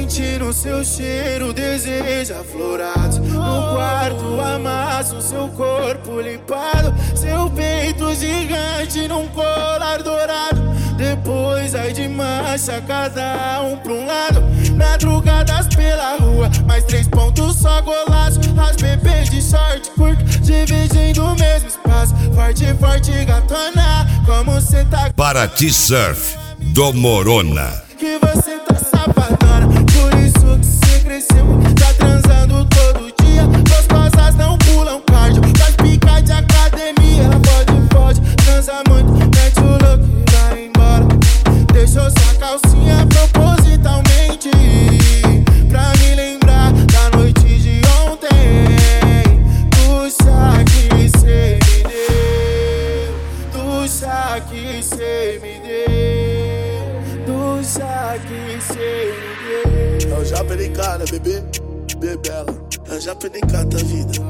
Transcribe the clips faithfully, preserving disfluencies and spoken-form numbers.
Valentino, seu cheiro deseja florados. No quarto amasso seu corpo limpado, seu peito gigante num colar dourado. Depois ai de marcha, cada um pra um lado. Madrugadas pela rua, mais três pontos só golaço. As bebês de short curto, dividindo o mesmo espaço. Forte, forte, gatona, como cê tá. Paraty Surf, do Morona. Que você tá safadona, por isso que cê cresceu. Tá transando todo dia, gostosas não pulam cardio. Faz picar de academia, ela pode, pode. Transa muito, mete o louco e vai embora. Deixou sua calcinha propositalmente, pra me lembrar da noite de ontem. Do chá que cê me deu, do chá que cê me deu, do chá que cê me deu. É o Japa N K, né, bebê? Bebela, é o Japa N K da vida.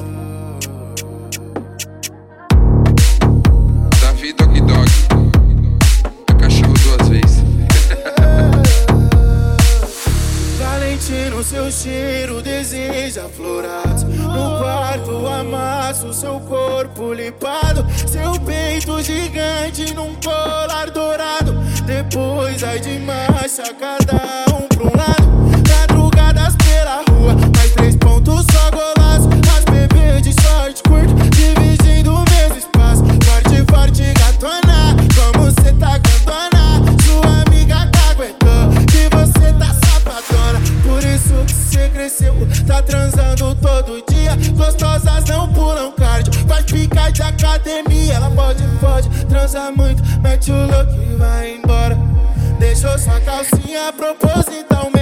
Davi Dog Dog, é cachorro duas vezes. Valentino, seu cheiro deseja florados. No quarto amasso seu corpo limpado, seu peito gigante num colar dourado. Depois ai de marcha, cada um pra um lado. Madrugadas pela rua, mais três pontos só golaço. As bebês de short curto, dividindo o mesmo espaço. Forte, forte, gatona, como cê tá cantona. Sua amiga tá aguentando, que você tá safadona. Por isso que cê cresceu, tá transando todo dia. Gostosas não pulam cardio, faz picar de academia. Ela pode, pode, transa muito, mete o louco e vai embora. Deixou sua calcinha propositalmente,